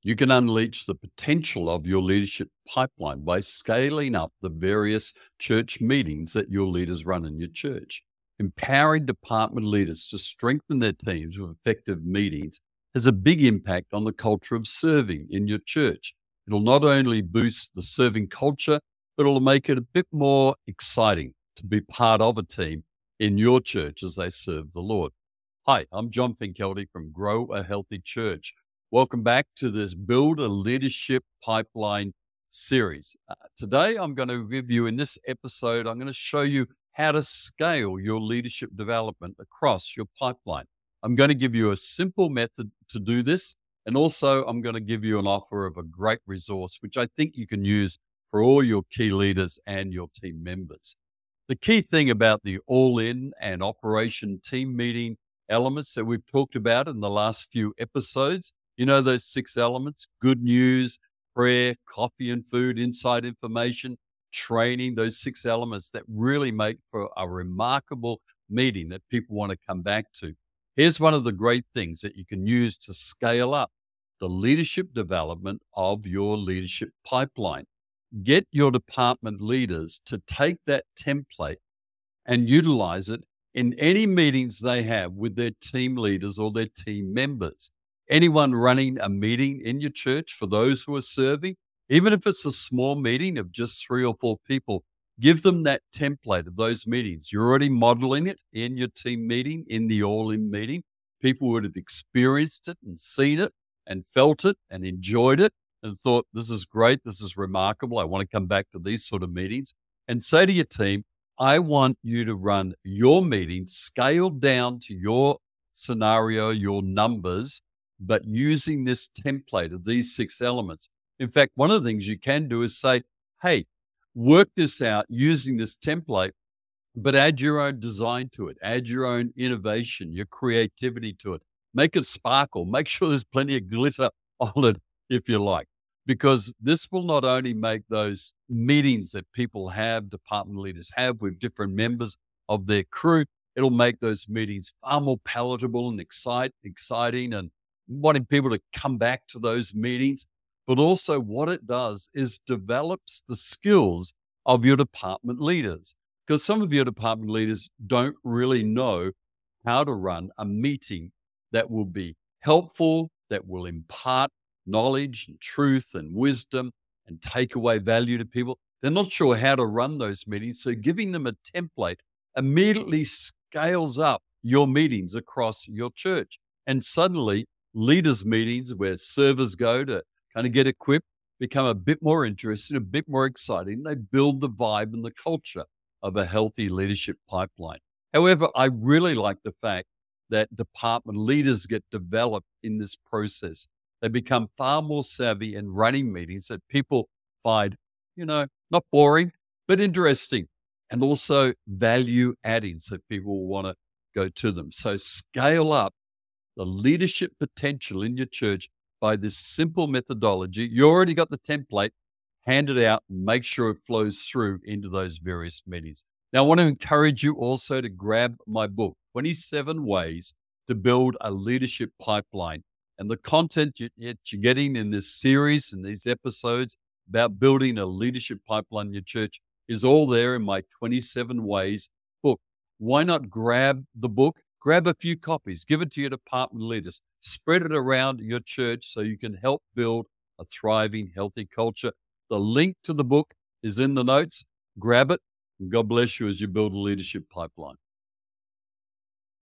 You can unleash the potential of your leadership pipeline by scaling up the various church meetings that your leaders run in your church. Empowering department leaders to strengthen their teams with effective meetings has a big impact on the culture of serving in your church. It'll not only boost the serving culture, but it'll make it a bit more exciting to be part of a team in your church as they serve the Lord. Hi, I'm John Finkelty from Grow a Healthy Church. Welcome back to this Build a Leadership Pipeline series. Today, I'm going to give you, in this episode, I'm going to show you how to scale your leadership development across your pipeline. I'm going to give you a simple method to do this, and also I'm going to give you an offer of a great resource, which I think you can use for all your key leaders and your team members. The key thing about the all-in and operation team meeting elements that we've talked about in the last few episodes, you know, those 6 elements: good news, prayer, coffee and food, inside information, training, those 6 elements that really make for a remarkable meeting that people want to come back to. Here's one of the great things that you can use to scale up the leadership development of your leadership pipeline. Get your department leaders to take that template and utilize it in any meetings they have with their team leaders or their team members. Anyone running a meeting in your church, for those who are serving, even if it's a small meeting of just 3 or 4 people, give them that template of those meetings. You're already modeling it in your team meeting, in the all-in meeting. People would have experienced it and seen it and felt it and enjoyed it and thought, this is great, this is remarkable, I want to come back to these sort of meetings. And say to your team, I want you to run your meeting scaled down to your scenario, your numbers, but using this template of these 6 elements. In fact, one of the things you can do is say, hey, work this out using this template, but add your own design to it, add your own innovation, your creativity to it. Make it sparkle. Make sure there's plenty of glitter on it, if you like, because this will not only make those meetings that people have, department leaders have with different members of their crew, it'll make those meetings far more palatable and exciting and wanting people to come back to those meetings. But also what it does is develops the skills of your department leaders, because some of your department leaders don't really know how to run a meeting that will be helpful, that will impart knowledge and truth and wisdom and take away value to people. They're not sure how to run those meetings. So giving them a template immediately scales up your meetings across your church. And suddenly leaders meetings where servers go to kind of get equipped become a bit more interesting, a bit more exciting. They build the vibe and the culture of a healthy leadership pipeline. However, I really like the fact that department leaders get developed in this process. They become far more savvy in running meetings that people find, not boring, but interesting, and also value adding, so people will want to go to them. So scale up the leadership potential in your church by this simple methodology. You already got the template. Hand it out and make sure it flows through into those various meetings. Now, I want to encourage you also to grab my book, 27 Ways to Build a Leadership Pipeline. And the content you're getting in this series and these episodes about building a leadership pipeline in your church is all there in my 27 Ways book. Why not grab the book? Grab a few copies, give it to your department leaders, spread it around your church so you can help build a thriving, healthy culture. The link to the book is in the notes. Grab it, and God bless you as you build a leadership pipeline.